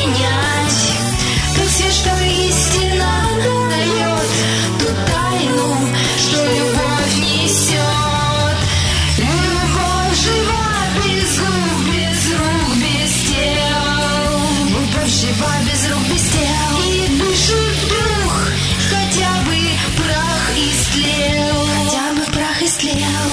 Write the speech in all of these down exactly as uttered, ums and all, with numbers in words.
принять. Как свет, что истина дает ту тайну, что любовь несет. Любовь жива, без губ, без рук, без тел. Любовь жива, без рук, без тел. И дышит дух, хотя бы прах истлел. Хотя бы прах истлел.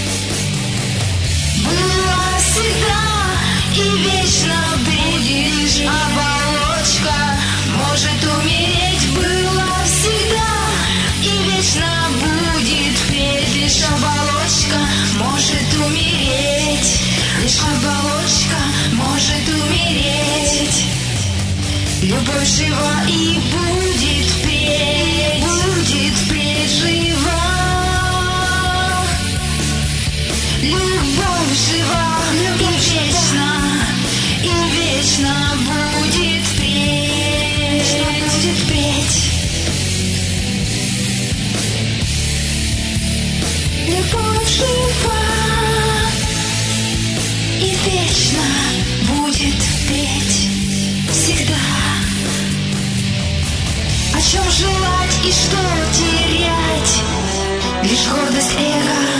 Была всегда и вечно будет оболочка. Может умереть, была всегда и вечно будет петь. Лишь оболочка может умереть. Лишь оболочка может умереть. Любовь жива и будет петь. Будет петь жива. Любовь жива, любовь вечна, и вечно будет петь, будет петь. Любовь жива, и вечно будет петь всегда. О чем желать и что терять? Лишь гордость эго.